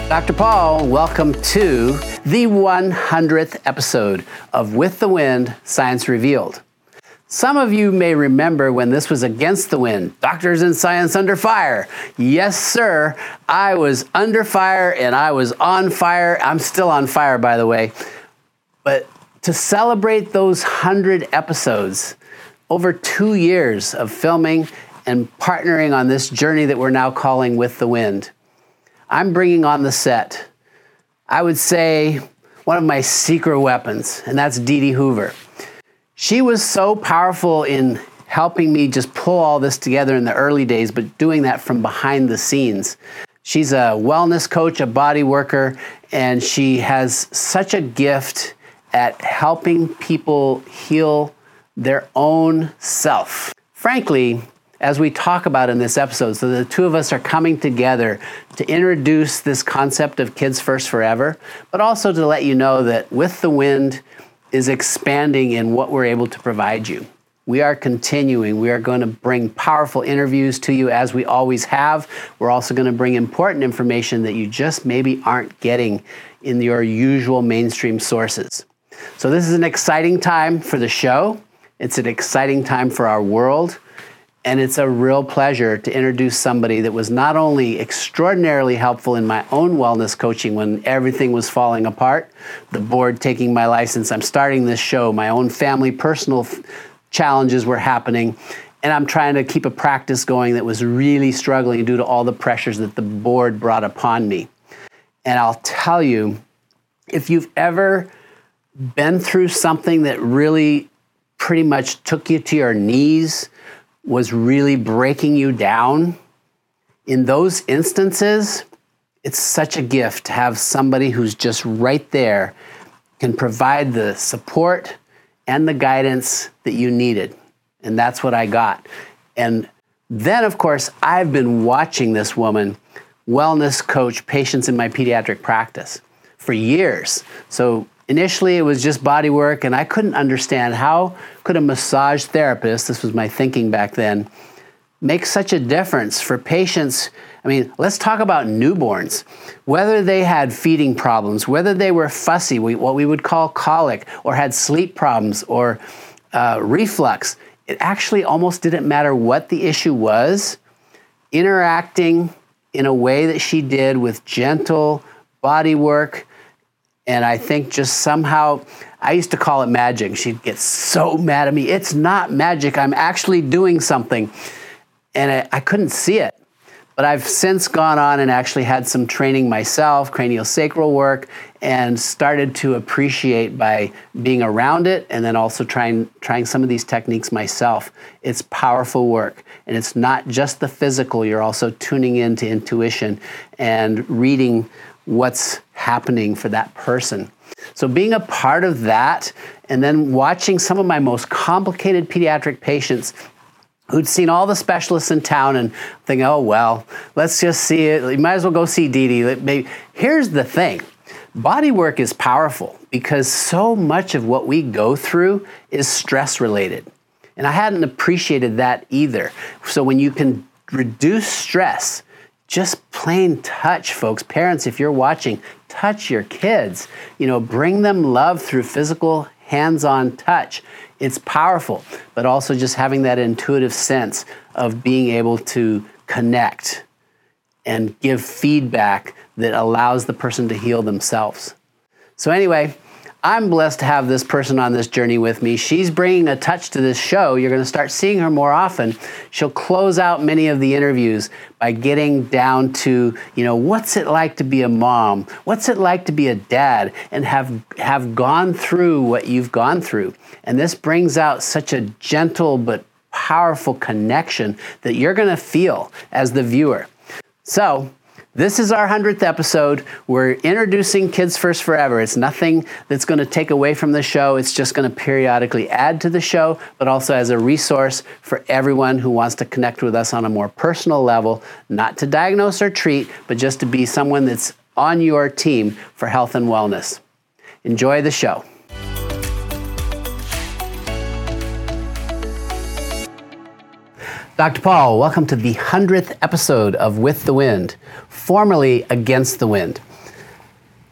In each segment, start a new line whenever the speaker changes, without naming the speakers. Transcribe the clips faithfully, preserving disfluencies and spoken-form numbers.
Doctor Paul, welcome to the one hundredth episode of With the Wind, Science Revealed. Some of you may remember when this was Against the Wind, Doctors in Science Under Fire. Yes, sir, I was under fire and I was on fire. I'm still on fire, by the way. But to celebrate those one hundred episodes, over two years of filming and partnering on this journey that we're now calling With the Wind, I'm bringing on the set, I would say, one of my secret weapons, and that's Dee Dee Hoover. She was so powerful in helping me just pull all this together in the early days, but doing that from behind the scenes. She's a wellness coach, a body worker, and she has such a gift at helping people heal their own self. Frankly, as we talk about in this episode, so the two of us are coming together to introduce this concept of Kids First Forever, but also to let you know that With the Wind is expanding in what we're able to provide you. We are continuing. We are going to bring powerful interviews to you as we always have. We're also going to bring important information that you just maybe aren't getting in your usual mainstream sources. So this is an exciting time for the show. It's an exciting time for our world. And it's a real pleasure to introduce somebody that was not only extraordinarily helpful in my own wellness coaching when everything was falling apart, the board taking my license, I'm starting this show, my own family personal f- challenges were happening, and I'm trying to keep a practice going that was really struggling due to all the pressures that the board brought upon me. And I'll tell you, if you've ever been through something that really pretty much took you to your knees, was really breaking you down, in those instances, it's such a gift to have somebody who's just right there, can provide the support and the guidance that you needed. And that's what I got. And then, of course, I've been watching this woman wellness coach patients in my pediatric practice for years. So initially, it was just body work, and I couldn't understand how could a massage therapist, this was my thinking back then, make such a difference for patients. I mean, let's talk about newborns. Whether they had feeding problems, whether they were fussy, what we would call colic, or had sleep problems, or uh, reflux, it actually almost didn't matter what the issue was. Interacting in a way that she did with gentle body work, and I think just somehow, I used to call it magic. She'd get so mad at me. It's not magic. I'm actually doing something. And I, I couldn't see it. But I've since gone on and actually had some training myself, craniosacral work, and started to appreciate by being around it and then also trying, trying some of these techniques myself. It's powerful work. And it's not just the physical. You're also tuning into intuition and reading what's happening for that person. So being a part of that and then watching some of my most complicated pediatric patients who'd seen all the specialists in town and think, oh, well, let's just see it. You might as well go see Dee Dee. Here's the thing. Body work is powerful because so much of what we go through is stress related. And I hadn't appreciated that either. So when you can reduce stress, just plain touch, folks. Parents, if you're watching, touch your kids. You know, bring them love through physical, hands-on touch. It's powerful, but also just having that intuitive sense of being able to connect and give feedback that allows the person to heal themselves. So anyway, I'm blessed to have this person on this journey with me. She's bringing a touch to this show. You're going to start seeing her more often. She'll close out many of the interviews by getting down to, you know, what's it like to be a mom? What's it like to be a dad and have, have gone through what you've gone through? And this brings out such a gentle but powerful connection that you're going to feel as the viewer. So, this is our one hundredth episode. We're introducing Kids First Forever. It's nothing that's going to take away from the show. It's just going to periodically add to the show, but also as a resource for everyone who wants to connect with us on a more personal level, not to diagnose or treat, but just to be someone that's on your team for health and wellness. Enjoy the show. Doctor Paul, welcome to the one hundredth episode of With the Wind, formerly Against the Wind.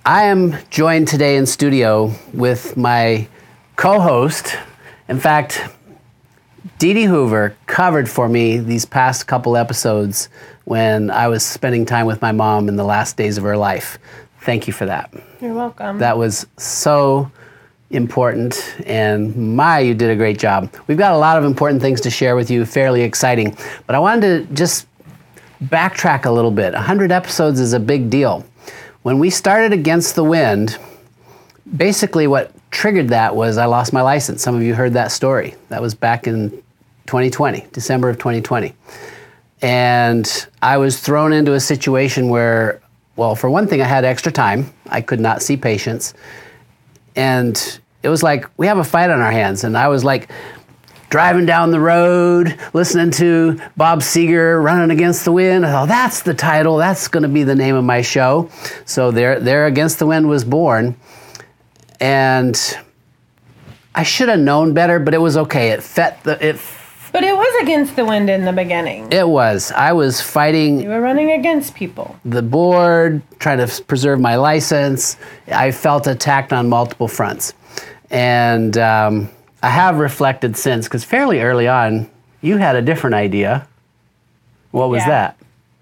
I am joined today in studio with my co-host. In fact, Dee Dee Hoover covered for me these past couple episodes when I was spending time with my mom in the last days of her life. Thank you for that.
You're welcome.
That was so important, and my, you did a great job. We've got a lot of important things to share with you, fairly exciting, but I wanted to just backtrack a little bit. one hundred episodes is a big deal. When we started Against the Wind, basically what triggered that was I lost my license. Some of you heard that story. That was back in twenty twenty, December of twenty twenty. And I was thrown into a situation where, well, for one thing, I had extra time. I could not see patients. And it was like, we have a fight on our hands. And I was like driving down the road, listening to Bob Seger, Running Against the Wind. I thought, that's the title. That's going to be the name of my show. So there, there Against the Wind was born. And I should have known better, but it was okay. It fit the... It,
But it was against the wind in the beginning.
It was. I was fighting...
You were running against people.
The board, trying to preserve my license. I felt attacked on multiple fronts. And um, I have reflected since, because fairly early on, you had a different idea. What was
Yeah.
that?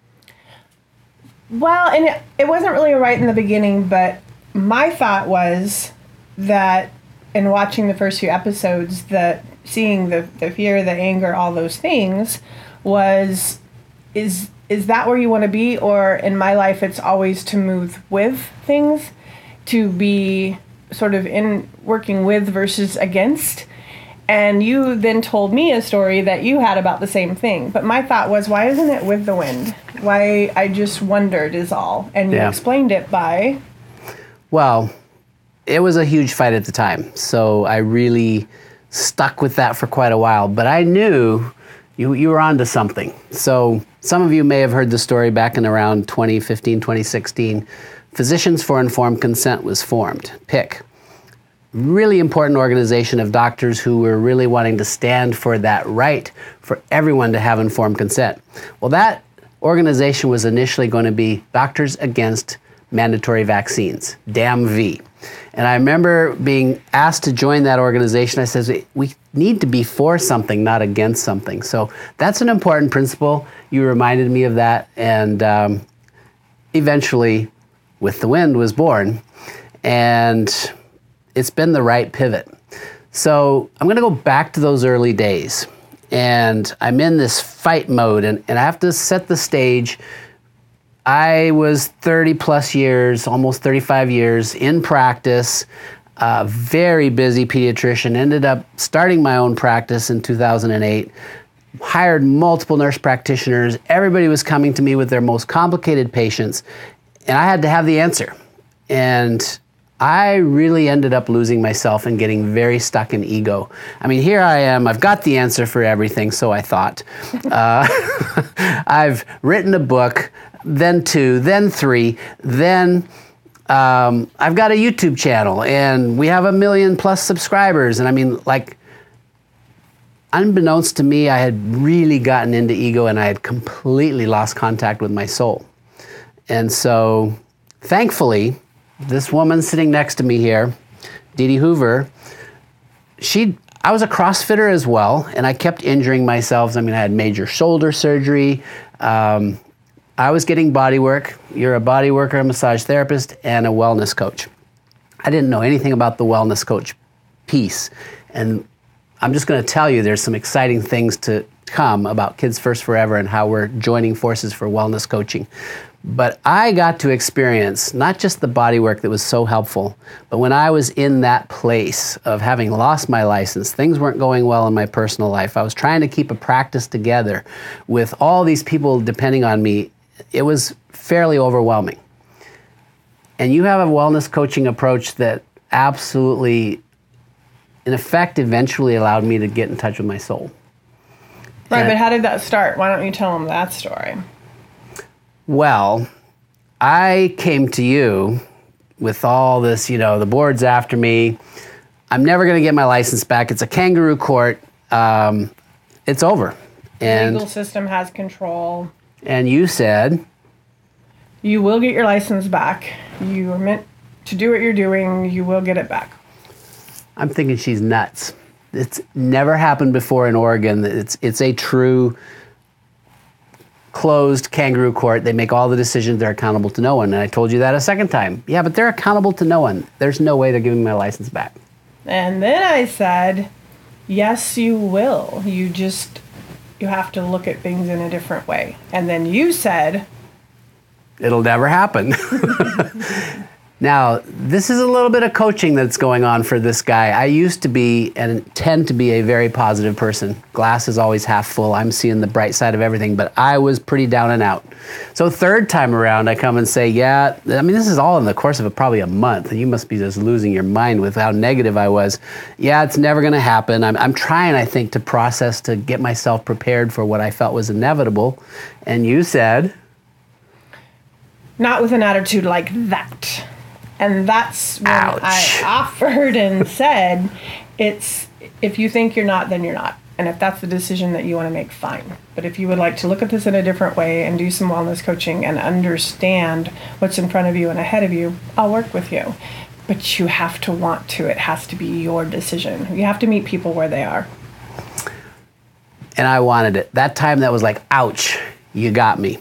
Well, and it, it wasn't really right in the beginning, but my thought was that in watching the first few episodes, that seeing the, the fear, the anger, all those things was, is is that where you want to be? Or in my life, it's always to move with things, to be sort of in working with versus against. And you then told me a story that you had about the same thing. But my thought was, why isn't it with the wind? Why, I just wondered is all. And you
Yeah.
explained it by...
Well, it was a huge fight at the time. So I really stuck with that for quite a while. But I knew you, you were onto something. So some of you may have heard the story back in around twenty fifteen, twenty sixteen. Physicians for Informed Consent was formed, P I C. Really important organization of doctors who were really wanting to stand for that right for everyone to have informed consent. Well, that organization was initially going to be Doctors Against Mandatory Vaccines, D A M V. And I remember being asked to join that organization. I said, we need to be for something, not against something. So that's an important principle. You reminded me of that. And um, eventually, With the Wind was born. And it's been the right pivot. So I'm going to go back to those early days. And I'm in this fight mode. And, and I have to set the stage. I was thirty plus years, almost thirty-five years in practice, a very busy pediatrician, ended up starting my own practice in two thousand eight, hired multiple nurse practitioners. Everybody was coming to me with their most complicated patients, and I had to have the answer. And I really ended up losing myself and getting very stuck in ego. I mean, here I am, I've got the answer for everything, so I thought. Uh, I've written a book, then two, then three, then um, I've got a YouTube channel, and we have a million plus subscribers. And I mean, like, unbeknownst to me, I had really gotten into ego, and I had completely lost contact with my soul. And so, thankfully, this woman sitting next to me here, Dee Dee Hoover, she, I was a CrossFitter as well, and I kept injuring myself. I mean, I had major shoulder surgery. Um, I was getting body work. You're a body worker, a massage therapist, and a wellness coach. I didn't know anything about the wellness coach piece. And I'm just going to tell you there's some exciting things to come about Kids First Forever and how we're joining forces for wellness coaching. But I got to experience not just the body work that was so helpful, but when I was in that place of having lost my license, things weren't going well in my personal life. I was trying to keep a practice together with all these people depending on me. It was fairly overwhelming. And you have a wellness coaching approach that absolutely, in effect, eventually allowed me to get in touch with my soul.
Right,
And-
but how did that start? Why don't you tell them that story?
Well, I came to you with all this, you know, the board's after me. I'm never going to get my license back. It's a kangaroo court. Um, it's over. And,
Legal system has control.
and you said,
You will get your license back. You were meant to do what you're doing, you will get it back.
I'm thinking she's nuts. It's never happened before in Oregon. It's it's a true closed kangaroo court. They make all the decisions. They're accountable to no one. And I told you that a second time. Yeah, but they're accountable to no one. There's no way they're giving my license back.
And then I said, yes, you will. You just, you have to look at things in a different way. And then you said,
it'll never happen. Now, this is a little bit of coaching that's going on for this guy. I used to be and tend to be a very positive person. Glass is always half full. I'm seeing the bright side of everything, but I was pretty down and out. So third time around, I come and say, yeah, I mean, this is all in the course of a, probably a month, and you must be just losing your mind with how negative I was. Yeah, it's never going to happen. I'm, I'm trying, I think, to process, to get myself prepared for what I felt was inevitable. And you said,
not with an attitude like that. And that's when
ouch.
I offered and said, it's, if you think you're not, then you're not. And if that's the decision that you want to make, fine. But if you would like to look at this in a different way and do some wellness coaching and understand what's in front of you and ahead of you, I'll work with you. But you have to want to. It has to be your decision. You have to meet people where they are.
And I wanted it. That time that was like, ouch, you got me.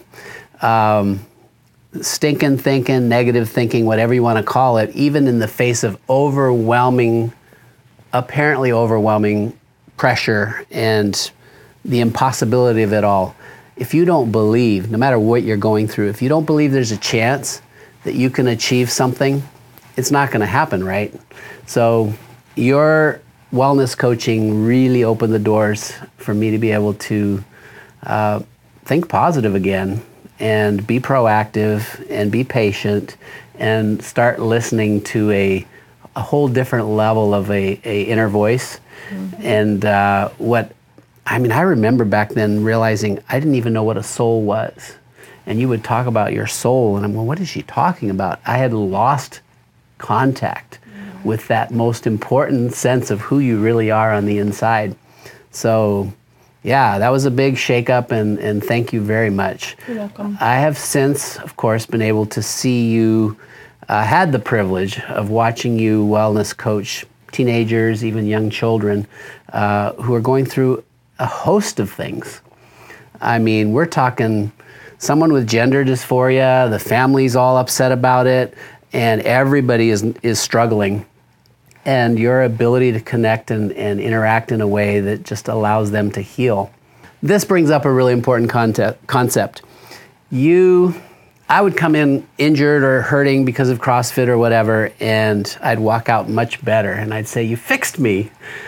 Um, stinking thinking, negative thinking, whatever you want to call it, even in the face of overwhelming, apparently overwhelming pressure and the impossibility of it all. If you don't believe, no matter what you're going through, if you don't believe there's a chance that you can achieve something, it's not going to happen, right? So your wellness coaching really opened the doors for me to be able to uh, think positive again, and be proactive and be patient and start listening to a, a whole different level of a, a inner voice. Mm-hmm. And uh, what, I mean, I remember back then realizing I didn't even know what a soul was. And you would talk about your soul, and I'm going, what is she talking about? I had lost contact mm-hmm. with that most important sense of who you really are on the inside. So yeah, that was a big shakeup, and, and thank you very much.
You're welcome.
I have since, of course, been able to see you, uh, had the privilege of watching you wellness coach teenagers, even young children, uh, who are going through a host of things. I mean, we're talking someone with gender dysphoria, the family's all upset about it, and everybody is is struggling. And your ability to connect and, and interact in a way that just allows them to heal. This brings up a really important concept. concept. You, I would come in injured or hurting because of CrossFit or whatever, and I'd walk out much better, and I'd say, you fixed me.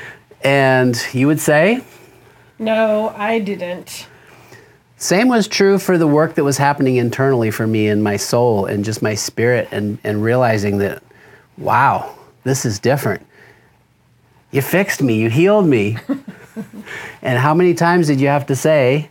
And you would say?
No, I didn't.
Same was true for the work that was happening internally for me in my soul and just my spirit, and, and realizing that, wow, this is different. You fixed me, you healed me. And how many times did you have to say,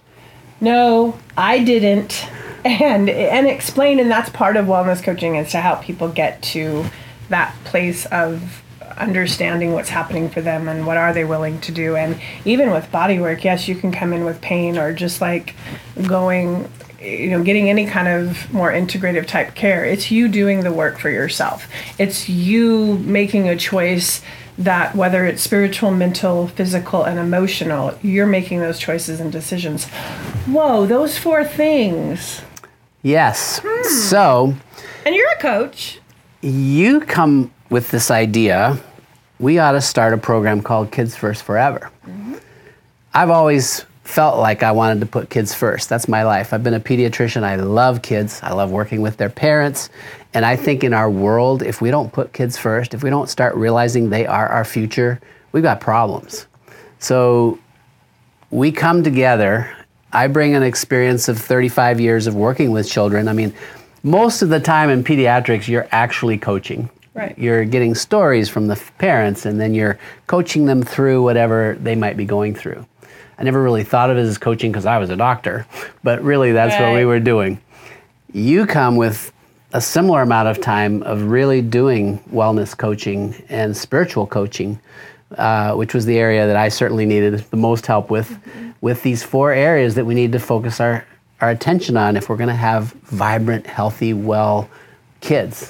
no, I didn't, and and explain, and that's part of wellness coaching, is to help people get to that place of understanding what's happening for them and what are they willing to do. And even with body work, yes, you can come in with pain, or just like going, you know, getting any kind of more integrative type care. It's you doing the work for yourself. It's you making a choice that, whether it's spiritual, mental, physical, and emotional, you're making those choices and decisions. Whoa, those four things.
Yes.
Hmm.
So.
And you're a coach.
You come with this idea, we ought to start a program called Kids First Forever. Mm-hmm. I've always felt like I wanted to put kids first. That's my life. I've been a pediatrician. I love kids. I love working with their parents. And I think in our world, if we don't put kids first, if we don't start realizing they are our future, we've got problems. So we come together. I bring an experience of thirty-five years of working with children. I mean, most of the time in pediatrics, you're actually coaching.
Right.
You're getting stories from the parents, and then you're coaching them through whatever they might be going through. I never really thought of it as coaching because I was a doctor, but really that's right. What we were doing. You come with a similar amount of time of really doing wellness coaching and spiritual coaching, uh, which was the area that I certainly needed the most help with, mm-hmm. with these four areas that we need to focus our, our attention on if we're going to have vibrant, healthy, well kids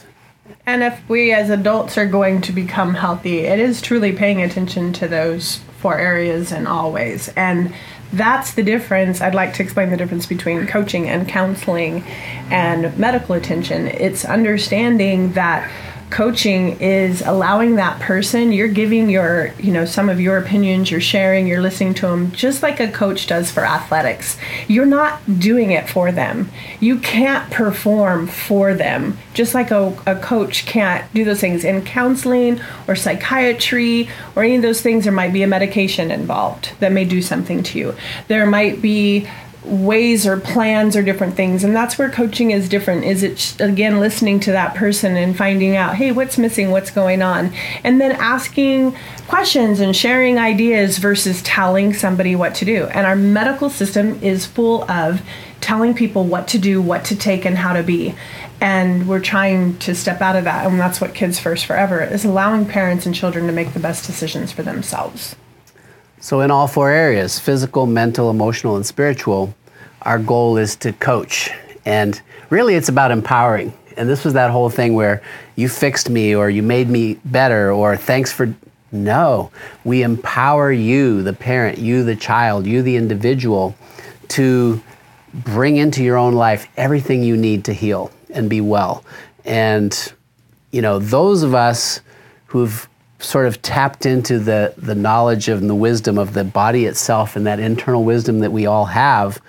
And if we as adults are going to become healthy, it is truly paying attention to those four areas in all ways. And that's the difference. I'd like to explain the difference between coaching and counseling and medical attention. It's understanding that coaching is allowing that person, you're giving your, you know, some of your opinions, you're sharing, you're listening to them, just like a coach does for athletics. You're not doing it for them. You can't perform for them, just like a, a coach can't do those things. In counseling or psychiatry or any of those things, there might be a medication involved that may do something to you. There might be ways or plans or different things, and that's where coaching is different. Is it, again, listening to that person and finding out, hey, what's missing, what's going on, and then asking questions and sharing ideas versus telling somebody what to do. And our medical system is full of telling people what to do, what to take, and how to be. And we're trying to step out of that, and that's what Kids First Forever is, allowing parents and children to make the best decisions for themselves.
So in all four areas, physical, mental, emotional, and spiritual, our goal is to coach. And really it's about empowering. And this was that whole thing where you fixed me or you made me better or thanks for... No, we empower you, the parent, you, the child, you, the individual, to bring into your own life everything you need to heal and be well. And, you know, those of us who've sort of tapped into the, the knowledge of and the wisdom of the body itself and that internal wisdom that we all have,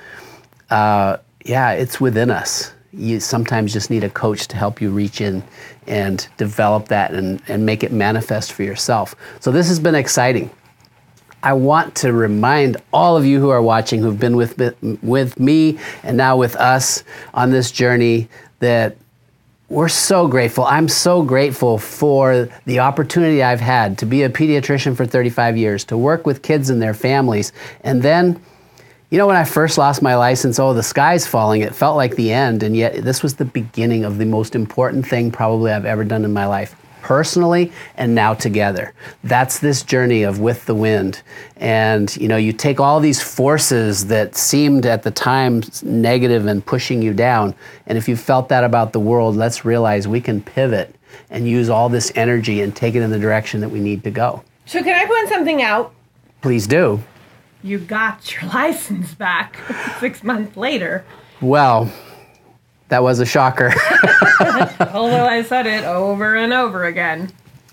uh, yeah, it's within us. You sometimes just need a coach to help you reach in and develop that and, and make it manifest for yourself. So this has been exciting. I want to remind all of you who are watching, who've been with, with me and now with us on this journey, that we're so grateful. I'm so grateful for the opportunity I've had to be a pediatrician for thirty-five years, to work with kids and their families. And then, you know, when I first lost my license, oh, the sky's falling. It felt like the end. And yet this was the beginning of the most important thing probably I've ever done in my life, personally and now together. That's this journey of With the Wind. And, you know, you take all these forces that seemed at the time negative and pushing you down. And if you felt that about the world, let's realize we can pivot and use all this energy and take it in the direction that we need to go.
So can I point something out?
Please do.
You got your license back six months later.
Well, that was a shocker.
Although I said it over and over again.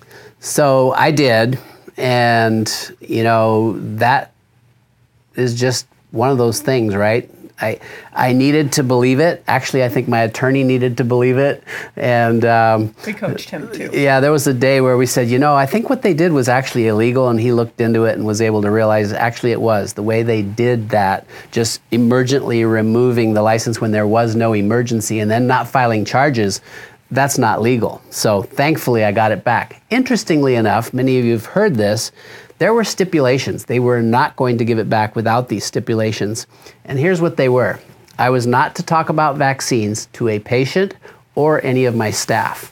So I did, and you know, that is just one of those things, right? I I needed to believe it. Actually, I think my attorney needed to believe it. And um,
we coached him too.
Yeah, there was a day where we said, you know, I think what they did was actually illegal, and he looked into it and was able to realize actually it was. The way they did that, just emergently removing the license when there was no emergency and then not filing charges, that's not legal. So thankfully I got it back. Interestingly enough, many of you have heard this, there were stipulations. They were not going to give it back without these stipulations. And here's what they were. I was not to talk about vaccines to a patient or any of my staff.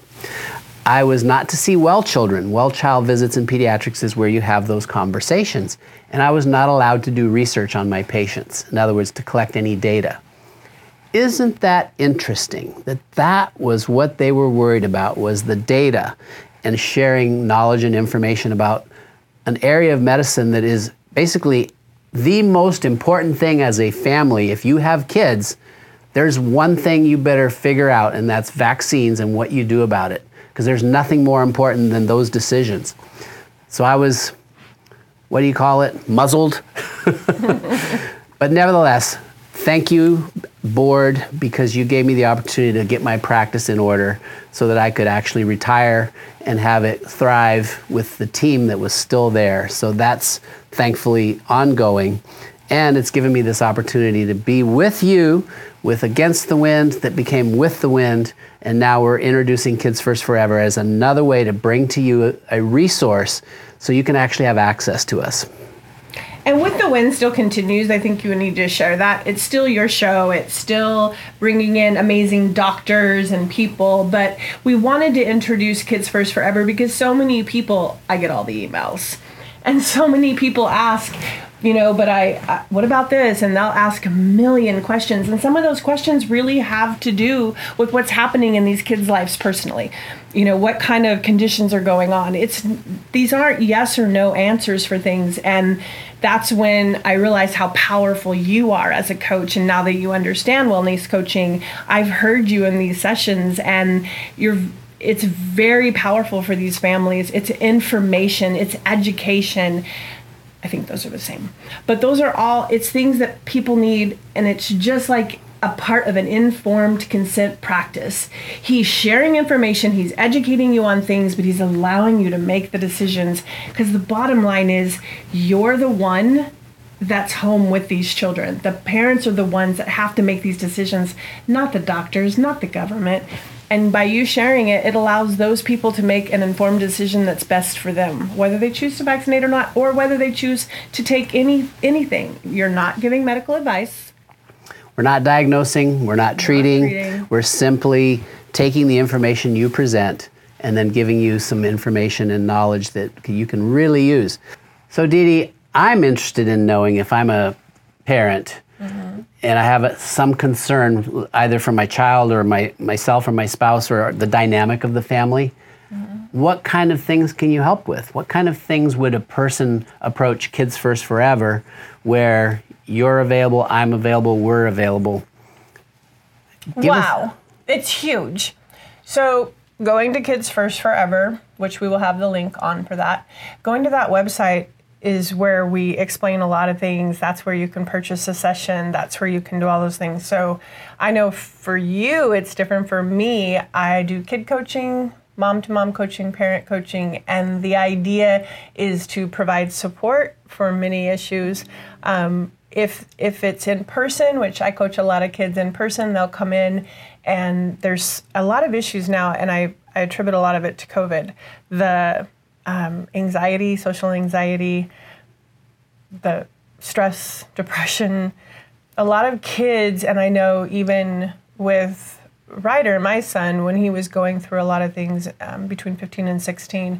I was not to see well children. Well child visits in pediatrics is where you have those conversations. And I was not allowed to do research on my patients. In other words, to collect any data. Isn't that interesting that that was what they were worried about, was the data and sharing knowledge and information about an area of medicine that is basically the most important thing as a family. If you have kids, there's one thing you better figure out, and that's vaccines and what you do about it, because there's nothing more important than those decisions. So I was, what do you call it, muzzled? But nevertheless, thank you, board, because you gave me the opportunity to get my practice in order so that I could actually retire and have it thrive with the team that was still there. So that's thankfully ongoing. And it's given me this opportunity to be with you with Against the Wind that became With the Wind. And now we're introducing Kids First Forever as another way to bring to you a, a resource so you can actually have access to us.
And With the Wind still continues. I think you need to share that. It's still your show. It's still bringing in amazing doctors and people. But we wanted to introduce Kids First Forever because so many people, I get all the emails, and so many people ask, you know, but I, I, what about this? And they'll ask a million questions. And some of those questions really have to do with what's happening in these kids' lives personally. You know, what kind of conditions are going on. It's, these aren't yes or no answers for things. And that's when I realized how powerful you are as a coach. And now that you understand wellness coaching, I've heard you in these sessions, and you're, it's very powerful for these families. It's information, it's education. I think those are the same. But those are all, it's things that people need, and it's just like a part of an informed consent practice. He's sharing information, he's educating you on things, but he's allowing you to make the decisions, because the bottom line is you're the one that's home with these children. The parents are the ones that have to make these decisions, not the doctors, not the government. And by you sharing it, it allows those people to make an informed decision that's best for them, whether they choose to vaccinate or not, or whether they choose to take any anything. You're not giving medical advice.
We're not diagnosing, we're not treating,
Not treating.
We're simply taking the information you present and then giving you some information and knowledge that you can really use. So Dee Dee, I'm interested in knowing, if I'm a parent, mm-hmm. and I have a, some concern either for my child or my myself or my spouse or the dynamic of the family, mm-hmm. what kind of things can you help with? What kind of things would a person approach Kids First Forever where you're available, I'm available, we're available? Give
wow,
us-
it's huge. So going to Kids First Forever, which we will have the link on for that, going to that website is where we explain a lot of things. That's where you can purchase a session. That's where you can do all those things. So I know for you, it's different. For me, I do kid coaching, mom-to-mom coaching, parent coaching, and the idea is to provide support for many issues. Um, if if it's in person, which I coach a lot of kids in person, they'll come in, and there's a lot of issues now, and I, I attribute a lot of it to COVID. The Um, anxiety, social anxiety, the stress, depression. A lot of kids, and I know even with Ryder, my son, when he was going through a lot of things um, between fifteen and sixteen,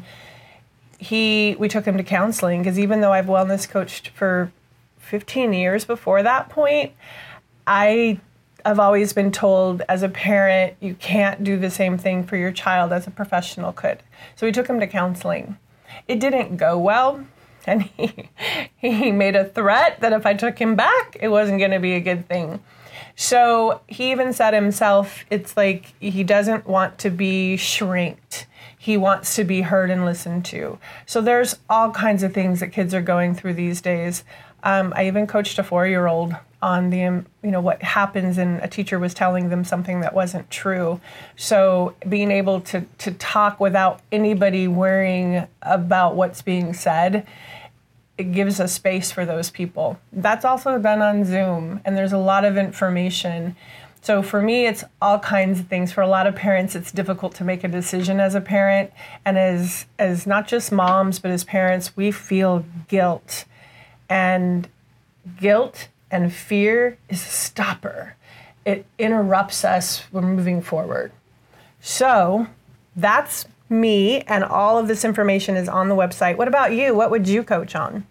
he we took him to counseling, because even though I've wellness coached for fifteen years before that point, I I've always been told as a parent, you can't do the same thing for your child as a professional could. So we took him to counseling. It didn't go well, and he he made a threat that if I took him back, it wasn't going to be a good thing. So he even said himself, it's like he doesn't want to be shrinked. He wants to be heard and listened to. So there's all kinds of things that kids are going through these days. Um, I even coached a four-year-old on the, you know, what happens, and a teacher was telling them something that wasn't true. So being able to to talk without anybody worrying about what's being said, it gives a space for those people. That's also done on Zoom, and there's a lot of information. So for me, it's all kinds of things. For a lot of parents, it's difficult to make a decision as a parent, and as as not just moms, but as parents, we feel guilt, and guilt and fear is a stopper. It interrupts us when moving forward. So that's me, and all of this information is on the website. What about you? What would you coach on?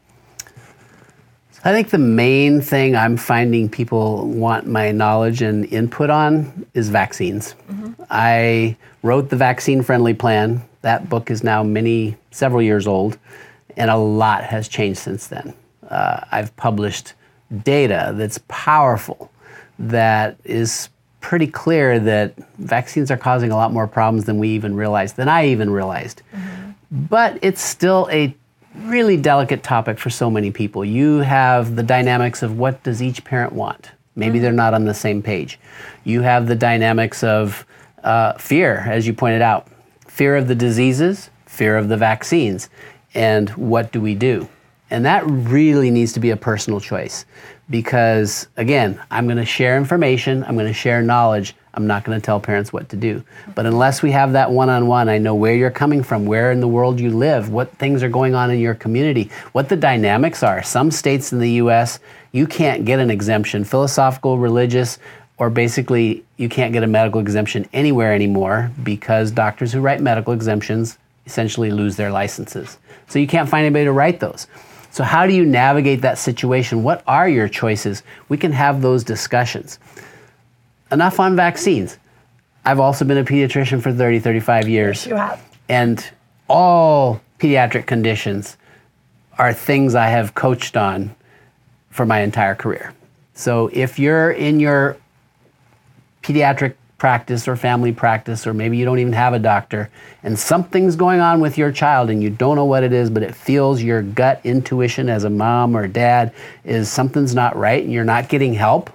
I think the main thing I'm finding people want my knowledge and input on is vaccines. Mm-hmm. I wrote the Vaccine Friendly Plan. That book is now many, several years old, and a lot has changed since then. Uh, I've published data that's powerful, that is pretty clear that vaccines are causing a lot more problems than we even realized, than I even realized. Mm-hmm. But it's still a really delicate topic for so many people. You have the dynamics of what does each parent want. Maybe mm-hmm. they're not on the same page. You have the dynamics of uh, fear, as you pointed out. Fear of the diseases, fear of the vaccines, and what do we do? And that really needs to be a personal choice, because, again, I'm going to share information, I'm going to share knowledge, I'm not going to tell parents what to do. But unless we have that one-on-one, I know where you're coming from, where in the world you live, what things are going on in your community, what the dynamics are. Some states in the U S, you can't get an exemption, philosophical, religious, or basically you can't get a medical exemption anywhere anymore, because doctors who write medical exemptions essentially lose their licenses. So you can't find anybody to write those. So how do you navigate that situation? What are your choices? We can have those discussions. Enough on vaccines. I've also been a pediatrician for thirty, thirty-five years.
Yes, you have.
And all pediatric conditions are things I have coached on for my entire career. So if you're in your pediatric practice or family practice, or maybe you don't even have a doctor, and something's going on with your child and you don't know what it is, but it feels your gut intuition as a mom or dad is something's not right and you're not getting help,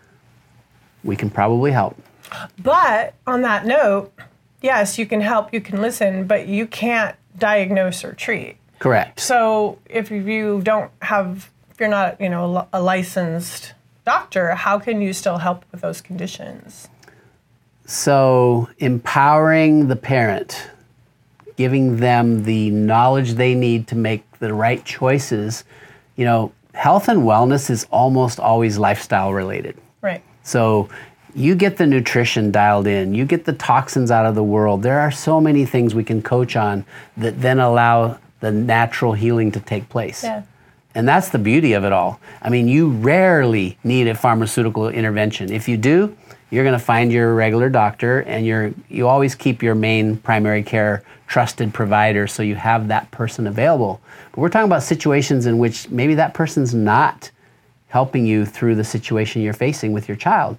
we can probably help.
But on that note, yes, you can help, you can listen, but you can't diagnose or treat.
Correct.
So if you don't have, if you're not, you know, a licensed doctor, how can you still help with those conditions?
So empowering the parent, giving them the knowledge they need to make the right choices. You know, health and wellness is almost always lifestyle related.
Right.
So you get the nutrition dialed in, you get the toxins out of the world. There are so many things we can coach on that then allow the natural healing to take place.
Yeah.
And that's the beauty of it all. I mean, you rarely need a pharmaceutical intervention. If you do, you're going to find your regular doctor, and you're you always keep your main primary care trusted provider so you have that person available. But we're talking about situations in which maybe that person's not helping you through the situation you're facing with your child.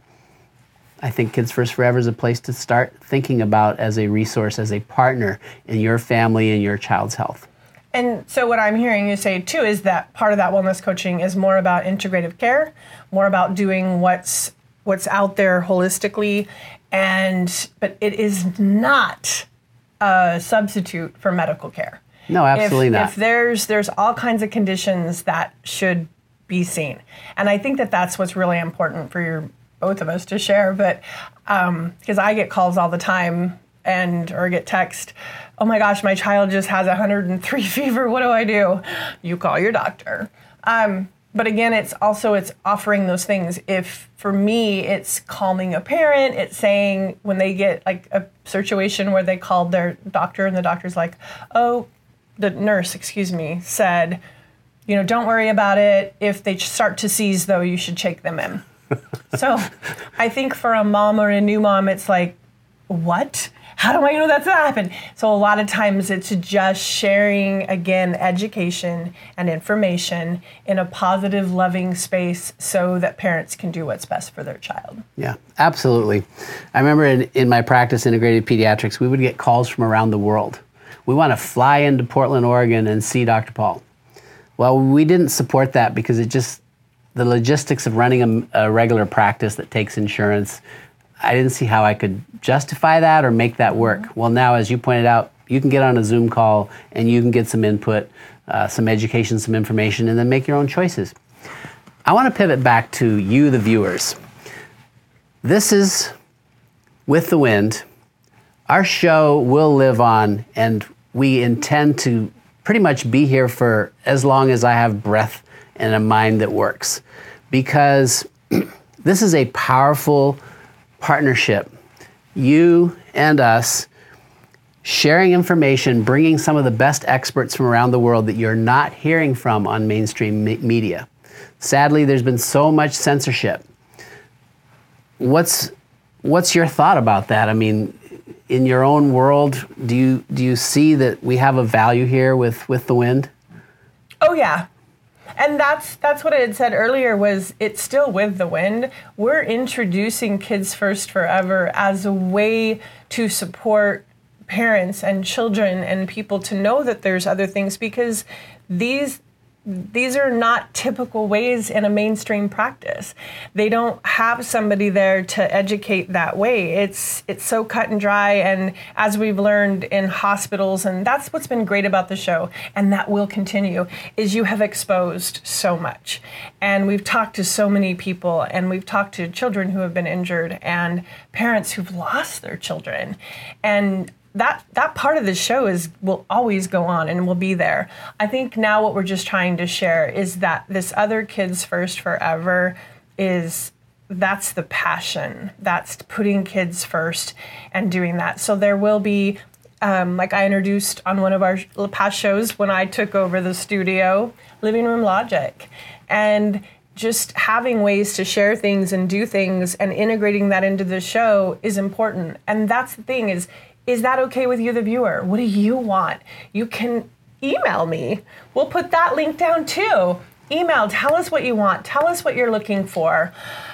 I think Kids First Forever is a place to start thinking about as a resource, as a partner in your family and your child's health.
And so what I'm hearing you say too is that part of that wellness coaching is more about integrative care, more about doing what's what's out there holistically, and but it is not a substitute for medical care.
No, absolutely
if,
not.
If there's there's all kinds of conditions that should be seen, and I think that that's what's really important for your both of us to share. But because um, I get calls all the time and or get text, oh my gosh, my child just has one hundred three fever. What do I do? You call your doctor. Um, But again, it's also, it's offering those things. If, for me, it's calling a parent, it's saying when they get like a situation where they called their doctor and the doctor's like, oh, the nurse, excuse me, said, you know, don't worry about it. If they start to seize, though, you should take them in. So I think for a mom or a new mom, it's like, what? How do I know that's going to happen? So a lot of times it's just sharing, again, education and information in a positive, loving space so that parents can do what's best for their child.
Yeah, absolutely. I remember in, in my practice, integrated pediatrics, we would get calls from around the world. We want to fly into Portland, Oregon and see Doctor Paul. Well, we didn't support that because it just, the logistics of running a, a regular practice that takes insurance, I didn't see how I could justify that or make that work. Well, now, as you pointed out, you can get on a Zoom call and you can get some input, uh, some education, some information, and then make your own choices. I want to pivot back to you, the viewers. This is With the Wind. Our show will live on, and we intend to pretty much be here for as long as I have breath and a mind that works, because this is a powerful partnership. You and us sharing information, bringing some of the best experts from around the world that you're not hearing from on mainstream me- media. Sadly, there's been so much censorship. What's what's your thought about that? I mean, in your own world, do you do you see that we have a value here with, with the Wind?
Oh yeah. And that's that's what I had said earlier, was it's still With the Wind. We're introducing Kids First Forever as a way to support parents and children and people to know that there's other things, because these these are not typical ways in a mainstream practice. They don't have somebody there to educate that way. It's it's so cut and dry, and as we've learned in hospitals, and that's what's been great about the show, and that will continue, is you have exposed so much. And we've talked to so many people, and we've talked to children who have been injured and parents who've lost their children. And that that part of the show is will always go on and will be there. I think now what we're just trying to share is that this other Kids First Forever is, that's the passion. That's putting kids first and doing that. So there will be Um, like I introduced on one of our past shows when I took over the studio, Living Room Logic. And just having ways to share things and do things and integrating that into the show is important. And that's the thing is, is that okay with you, the viewer? What do you want? You can email me. We'll put that link down too. Email, tell us what you want. Tell us what you're looking for.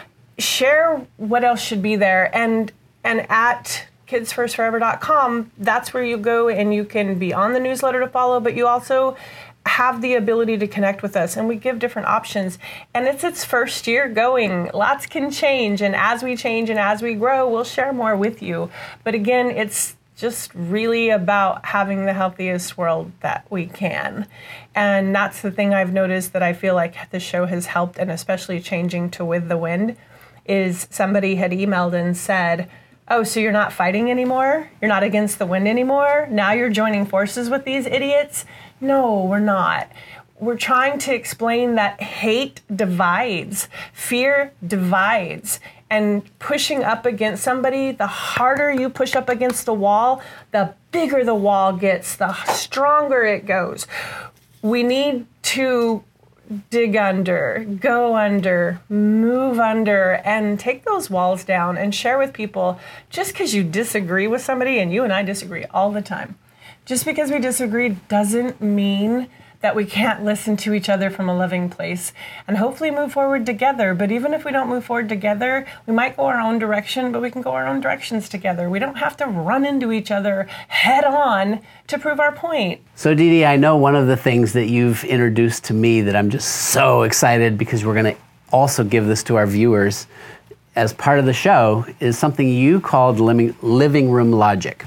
Share what else should be there. And and at kids first forever dot com, that's where you go and you can be on the newsletter to follow, but you also have the ability to connect with us, and we give different options. And it's its first year going. Lots can change, and as we change and as we grow, we'll share more with you. But again, it's just really about having the healthiest world that we can. And that's the thing I've noticed that I feel like the show has helped, and especially changing to With the Wind, is somebody had emailed and said, oh, so you're not fighting anymore? You're not against the wind anymore? Now you're joining forces with these idiots? No, we're not. We're trying to explain that hate divides, fear divides, and pushing up against somebody, the harder you push up against the wall, the bigger the wall gets, the stronger it goes. We need to dig under, go under, move under, and take those walls down and share with people. Just because you disagree with somebody, and you and I disagree all the time, just because we disagree doesn't mean that we can't listen to each other from a loving place and hopefully move forward together. But even if we don't move forward together, we might go our own direction, but we can go our own directions together. We don't have to run into each other head on to prove our point.
So Dee Dee, I know one of the things that you've introduced to me that I'm just so excited because we're going to also give this to our viewers as part of the show is something you called Living Room Logic.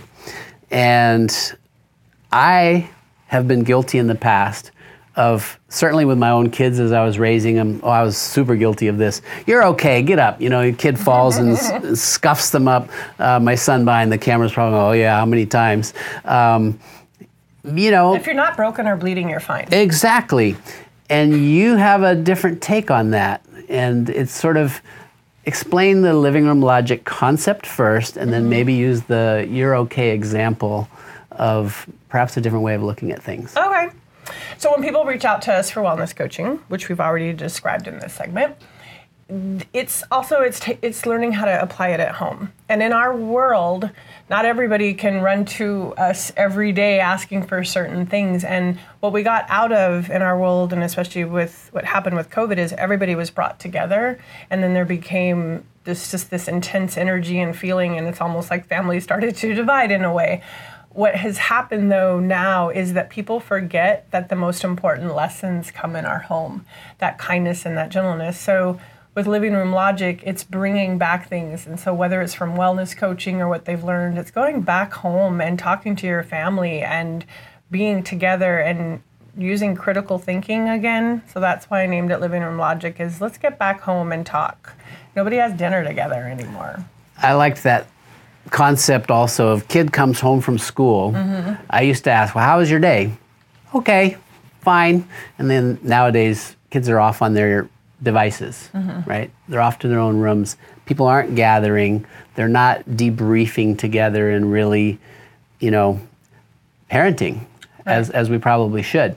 And I have been guilty in the past of, certainly with my own kids as I was raising them, oh, I was super guilty of this. You're okay, get up. You know, your kid falls and s- scuffs them up. Uh, my son behind the camera's probably, oh yeah, how many times? Um, you know.
If you're not broken or bleeding, you're fine.
Exactly. And you have a different take on that. And it's sort of, explain the living room logic concept first, and then mm-hmm. maybe use the you're okay example of perhaps a different way of looking at things.
Okay. So when people reach out to us for wellness coaching, which we've already described in this segment, it's also it's t- it's learning how to apply it at home. And in our world, not everybody can run to us every day asking for certain things. And what we got out of in our world, and especially with what happened with COVID, is everybody was brought together, and then there became this just this intense energy and feeling, and it's almost like families started to divide in a way. What has happened, though, now is that people forget that the most important lessons come in our home, that kindness and that gentleness. So with Living Room Logic, it's bringing back things. And so whether it's from wellness coaching or what they've learned, it's going back home and talking to your family and being together and using critical thinking again. So that's why I named it Living Room Logic, is let's get back home and talk. Nobody has dinner together anymore.
I liked that concept also of kid comes home from school. Mm-hmm. I used to ask, well, how was your day? Okay, fine. And then nowadays, kids are off on their devices, mm-hmm. right? They're off to their own rooms. People aren't gathering. They're not debriefing together and really, you know, parenting right. as, as we probably should.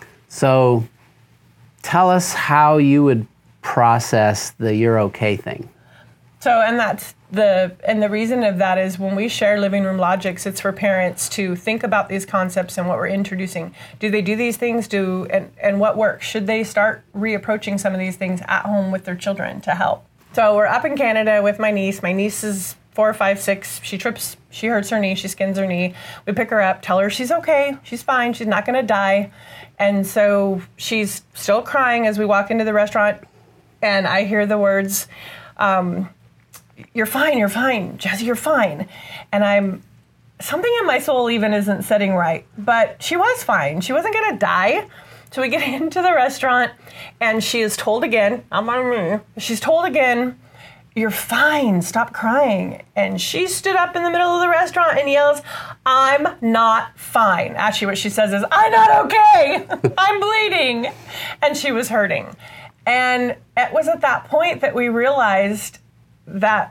So tell us how you would process the you're okay thing.
So, and that's the, and the reason of that is when we share Living Room Logics, it's for parents to think about these concepts and what we're introducing. Do they do these things? Do, and, and what works? Should they start reapproaching some of these things at home with their children to help? So we're up in Canada with my niece. My niece is four, five, six. She trips, she hurts her knee, she skins her knee. We pick her up, tell her she's okay, she's fine, she's not gonna die. And so she's still crying as we walk into the restaurant, and I hear the words, um, you're fine, you're fine, Jesse, you're fine. And I'm, something in my soul even isn't setting right, but she was fine. She wasn't gonna die. So we get into the restaurant, and she is told again, I'm on me, she's told again, you're fine, stop crying. And she stood up in the middle of the restaurant and yells, I'm not fine. Actually, what she says is, I'm not okay, I'm bleeding. And she was hurting. And it was at that point that we realized that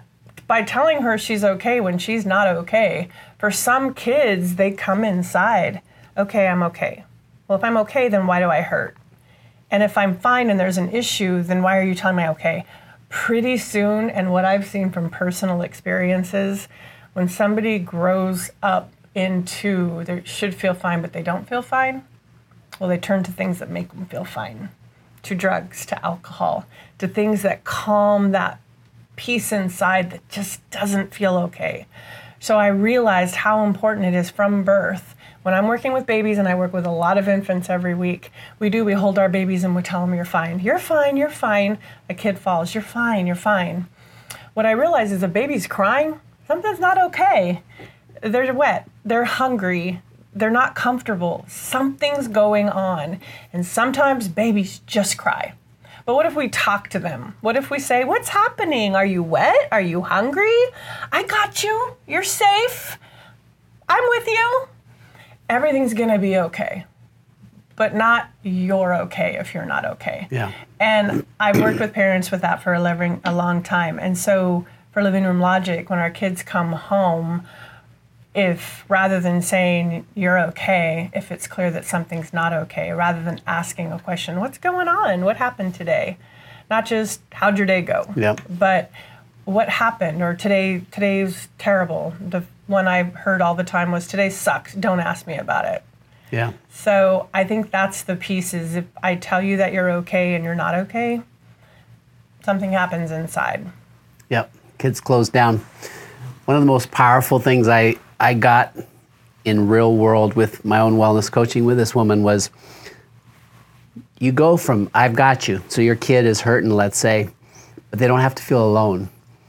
by telling her she's okay when she's not okay. For some kids, they come inside, okay, I'm okay. Well, if I'm okay, then why do I hurt? And if I'm fine and there's an issue, then why are you telling me okay? Pretty soon, and what I've seen from personal experiences, when somebody grows up into they should feel fine, but they don't feel fine, well, they turn to things that make them feel fine, to drugs, to alcohol, to things that calm that peace inside that just doesn't feel okay. So I realized how important it is from birth. When I'm working with babies, and I work with a lot of infants every week, we do, we hold our babies and we tell them, you're fine, you're fine, you're fine. A kid falls, you're fine, you're fine. What I realize is a baby's crying, something's not okay. They're wet, they're hungry, they're not comfortable, something's going on. And sometimes babies just cry. But what if we talk to them? What if we say, what's happening? Are you wet? Are you hungry? I got you. You're safe. I'm with you. Everything's going to be okay. But not you're okay if you're not okay.
Yeah.
And I've worked with parents with that for a, living, a long time. And so for Living Room Logic, when our kids come home, if rather than saying you're okay, if it's clear that something's not okay, rather than asking a question, what's going on? What happened today? Not just how'd your day go?
Yep.
But what happened? Or today today's terrible. The one I heard all the time was today sucks. Don't ask me about it.
Yeah.
So I think that's the piece is if I tell you that you're okay and you're not okay, something happens inside.
Yep. Kids close down. One of the most powerful things I I got in real world with my own wellness coaching with this woman was you go from I've got you, so your kid is hurting, let's say, but they don't have to feel alone,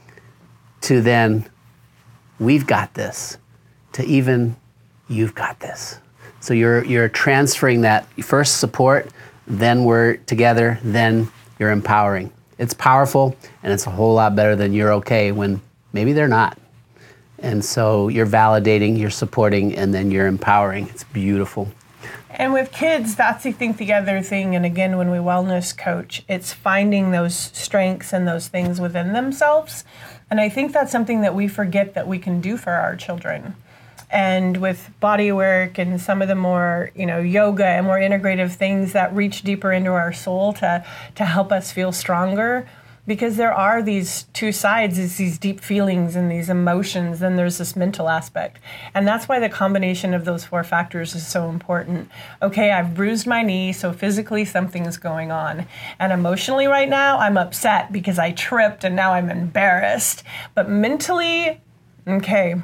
to then we've got this, to even you've got this. So you're you're transferring that first support, then we're together, then you're empowering. It's powerful, and it's a whole lot better than you're okay when maybe they're not. And so you're validating, you're supporting, and then you're empowering. It's beautiful.
And with kids, that's I think the other thing. And again, when we wellness coach, it's finding those strengths and those things within themselves. And I think that's something that we forget that we can do for our children. And with body work and some of the more, you know, yoga and more integrative things that reach deeper into our soul to to help us feel stronger. Because there are these two sides, is these deep feelings and these emotions, then there's this mental aspect. And that's why the combination of those four factors is so important. Okay, I've bruised my knee, so physically something's going on. And emotionally right now, I'm upset because I tripped and now I'm embarrassed. But mentally, okay,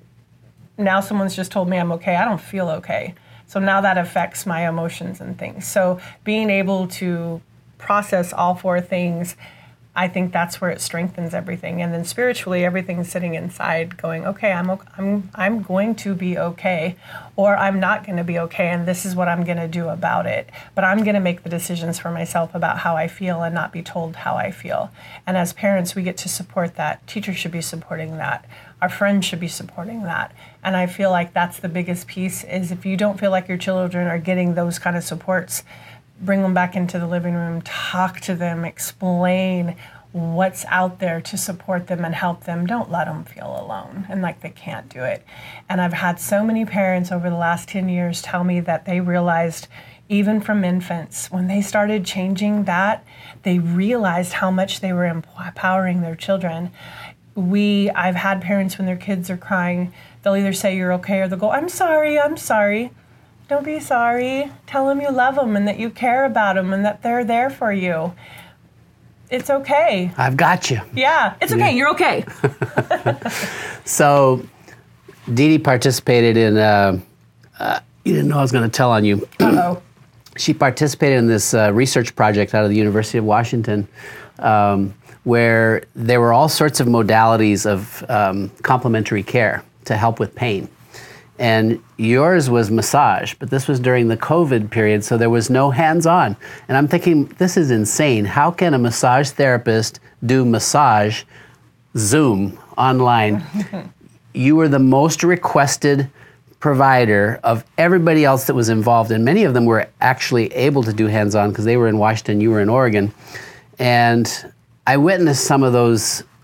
now someone's just told me I'm okay. I don't feel okay. So now that affects my emotions and things. So being able to process all four things, I think that's where it strengthens everything. And then spiritually, everything's sitting inside going, okay, I'm I'm I'm going to be okay, or I'm not going to be okay, and this is what I'm going to do about it. But I'm going to make the decisions for myself about how I feel and not be told how I feel. And as parents, we get to support that. Teachers should be supporting that. Our friends should be supporting that. And I feel like that's the biggest piece is if you don't feel like your children are getting those kind of supports, bring them back into the living room, talk to them, explain what's out there to support them and help them. Don't let them feel alone and like they can't do it. And I've had so many parents over the last ten years tell me that they realized, even from infants, when they started changing that, they realized how much they were empowering their children. We, I've had parents when their kids are crying, they'll either say you're okay or they'll go, I'm sorry, I'm sorry. Don't be sorry. Tell them you love them and that you care about them and that they're there for you. It's okay.
I've got you.
Yeah, it's okay. Yeah. You're okay.
So, Dee Dee participated in, uh, uh, you didn't know I was going to tell on you.
Uh-oh.
She participated in this uh, research project out of the University of Washington um, where there were all sorts of modalities of um, complementary care to help with pain. And yours was massage, but this was during the COVID period, so there was no hands-on. And I'm thinking, this is insane. How can a massage therapist do massage Zoom online? You were the most requested provider of everybody else that was involved, and many of them were actually able to do hands-on because they were in Washington, you were in Oregon. And I witnessed some of those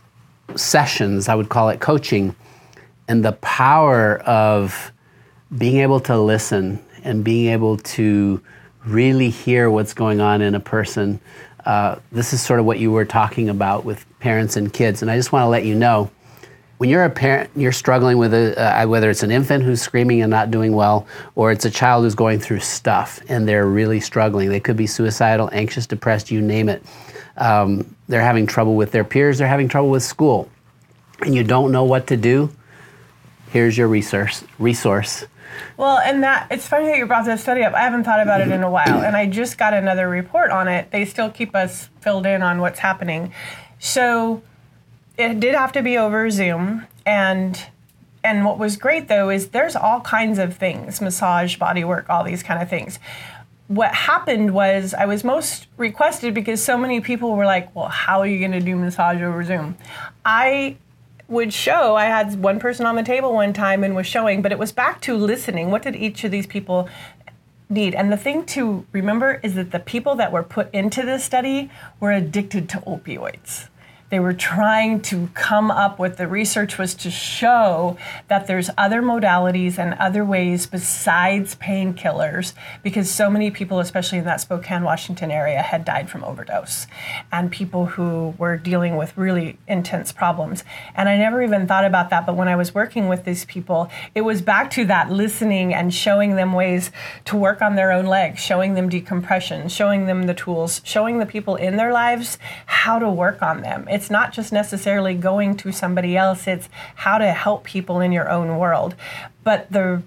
sessions, I would call it coaching, and the power of being able to listen and being able to really hear what's going on in a person. Uh, this is sort of what you were talking about with parents and kids. And I just want to let you know, when you're a parent, you're struggling with a, uh, whether it's an infant who's screaming and not doing well, or it's a child who's going through stuff and they're really struggling. They could be suicidal, anxious, depressed, you name it. Um, they're having trouble with their peers, they're having trouble with school, and you don't know what to do. Here's your resource. resource.
Well, and that, it's funny that you brought this study up. I haven't thought about it in a while, and I just got another report on it. They still keep us filled in on what's happening. So it did have to be over Zoom, and and what was great, though, is there's all kinds of things, massage, body work, all these kind of things. What happened was I was most requested because so many people were like, well, how are you going to do massage over Zoom? I would show, I had one person on the table one time and was showing, but it was back to listening. What did each of these people need? And the thing to remember is that the people that were put into this study were addicted to opioids. They were trying to come up with, the research was to show that there's other modalities and other ways besides painkillers, because so many people, especially in that Spokane, Washington area, had died from overdose, and people who were dealing with really intense problems. And I never even thought about that, but when I was working with these people, it was back to that listening and showing them ways to work on their own legs, showing them decompression, showing them the tools, showing the people in their lives how to work on them. It's not just necessarily going to somebody else, it's how to help people in your own world. But the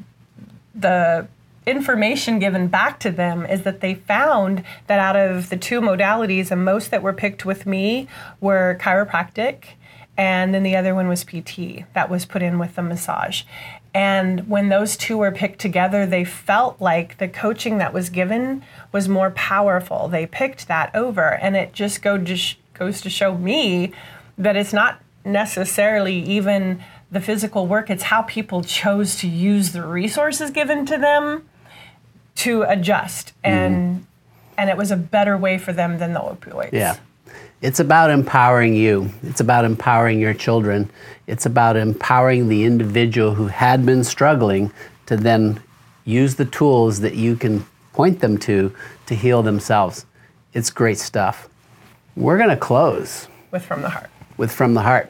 the information given back to them is that they found that out of the two modalities, and most that were picked with me were chiropractic, and then the other one was P T that was put in with the massage. And when those two were picked together, they felt like the coaching that was given was more powerful. They picked that over, and it just go just goes to show me that it's not necessarily even the physical work, it's how people chose to use the resources given to them to adjust. And mm. and it was a better way for them than the opioids.
Yeah. It's about empowering you. It's about empowering your children. It's about empowering the individual who had been struggling to then use the tools that you can point them to to heal themselves. It's great stuff. We're going to close
with From the Heart.
With From the Heart.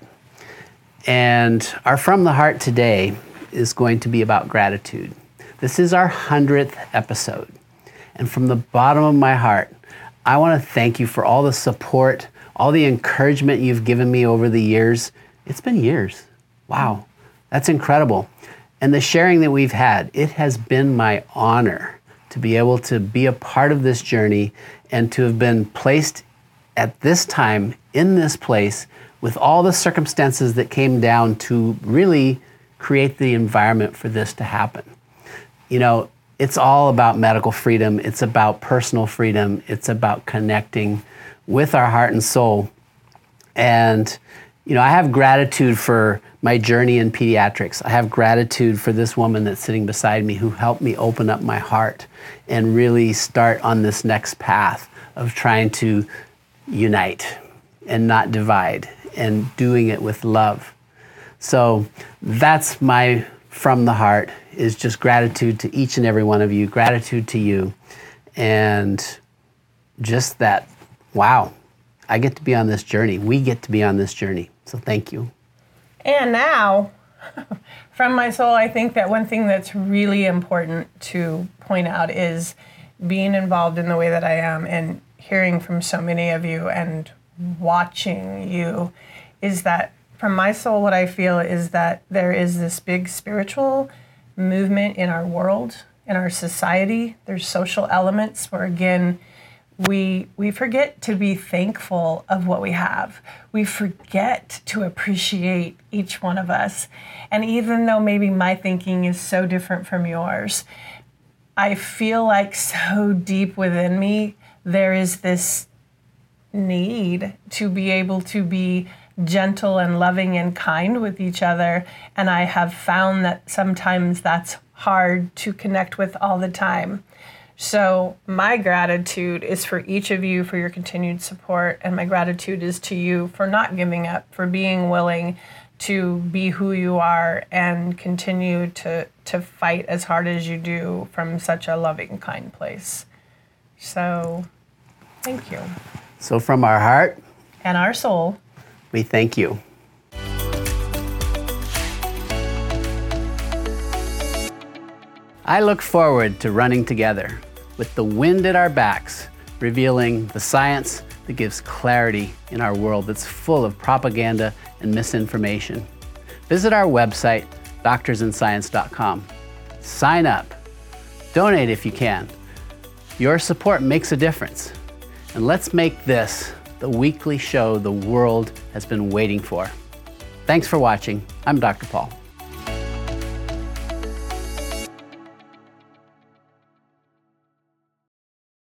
And our From the Heart today is going to be about gratitude. This is our hundredth episode. And from the bottom of my heart, I want to thank you for all the support, all the encouragement you've given me over the years. It's been years. Wow, that's incredible. And the sharing that we've had, it has been my honor to be able to be a part of this journey and to have been placed at this time, in this place, with all the circumstances that came down to really create the environment for this to happen. You know, it's all about medical freedom. It's about personal freedom. It's about connecting with our heart and soul. And, you know, I have gratitude for my journey in pediatrics. I have gratitude for this woman that's sitting beside me who helped me open up my heart and really start on this next path of trying to unite and not divide, and doing it with love. So that's my From the Heart, is just gratitude to each and every one of you, gratitude to you, and just that, wow, I get to be on this journey. We get to be on this journey. So thank you.
And now, from my soul, I think that one thing that's really important to point out is being involved in the way that I am and hearing from so many of you and watching you, is that from my soul, what I feel is that there is this big spiritual movement in our world, in our society. There's social elements where, again, we we forget to be thankful of what we have. We forget to appreciate each one of us. And even though maybe my thinking is so different from yours, I feel like so deep within me, there is this need to be able to be gentle and loving and kind with each other. And I have found that sometimes that's hard to connect with all the time. So my gratitude is for each of you for your continued support, and my gratitude is to you for not giving up, for being willing to be who you are and continue to, to fight as hard as you do from such a loving, kind place. So thank you.
So from our heart
and our soul,
we thank you. I look forward to running together with the wind at our backs, revealing the science that gives clarity in our world that's full of propaganda and misinformation. Visit our website, doctors in science dot com. Sign up. Donate if you can. Your support makes a difference. And let's make this the weekly show the world has been waiting for. Thanks for watching. I'm Doctor Paul.